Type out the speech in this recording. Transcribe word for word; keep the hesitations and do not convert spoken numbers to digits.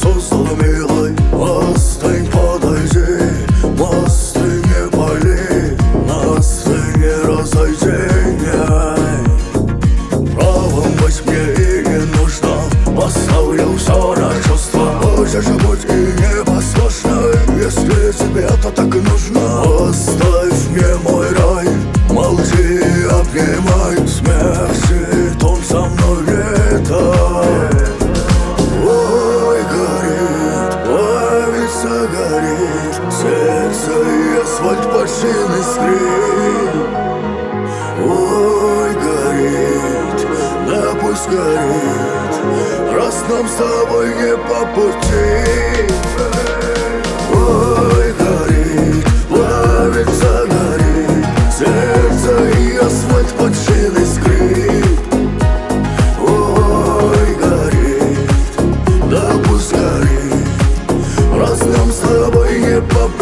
создала, милой. Остынь, подойди, мосты не пали, нас ты не разойдений. Правом быть мне и не нужно, поставлю все на чувства. Хочешь же быть и непослушной, если тебе это так и нужно. Оставь мне мой рай, молчи и обнимай. Смерти он со мной летай. Ой, горит, плавится, горит сердце и асфальт почти скрип. Ой, горит, да пусть горит, раз нам с тобой не по пути. Ой, горит, плавится, горит сердце и асфальт почти скрип. Ой, горит, да пусть горит, раз нам с тобой не по пути.